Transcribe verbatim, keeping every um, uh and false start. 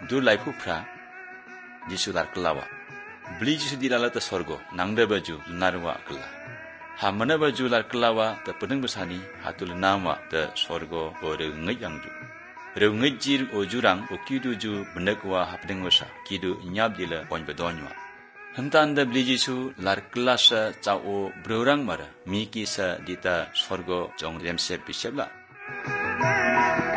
du laifufra Jisu lar kelawa. Beli Jisu di dalam te sorgo, nang de baju narwa kela. Ha mana baju lar kelawa te peneng besani hatul nama te sorgo ore ngej yang ju. Reu ngej jir o jurang o kidu ju benekwa ha peneng besa, kidu nyab jila pon bedonywa. Hentan de beli Jisu lar kelasa cao berurang mara, miki sa dita sorgo jong remsep bisebla.